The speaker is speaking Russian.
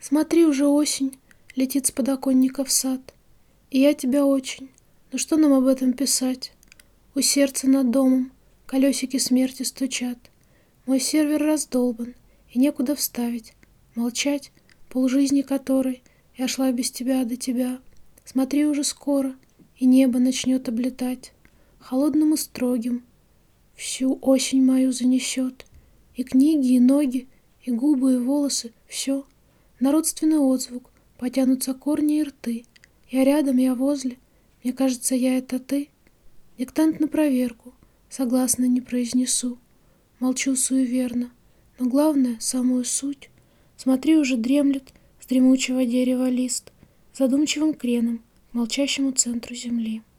Смотри, уже осень, летит с подоконника в сад. И я тебя очень, но что нам об этом писать? У сердца над домом колесики смерти стучат. Мой сервер раздолбан, и некуда вставить. Молчать, полжизни которой я шла без тебя до тебя. Смотри, уже скоро, и небо начнет облетать. Холодным и строгим всю осень мою занесет. И книги, и ноги, и губы, и волосы — все. На родственный отзвук потянутся корни и рты. Я рядом, я возле, мне кажется, я — это ты. Диктант на проверку, согласно не произнесу. Молчу суеверно, но главное — самую суть. Смотри, уже дремлет с дремучего дерева лист, задумчивым креном к молчащему центру земли.